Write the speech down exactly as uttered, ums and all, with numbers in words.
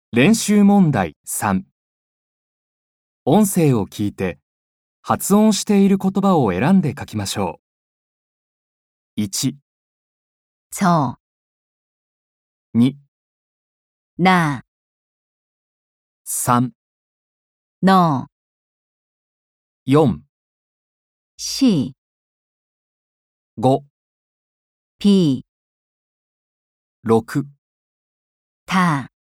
練習問題さん。音声を聞いて、発音している言葉を選んで書きましょう。いち、 저, に、 나, さん、 너, よん、 시, ご、 비, ろく、 다.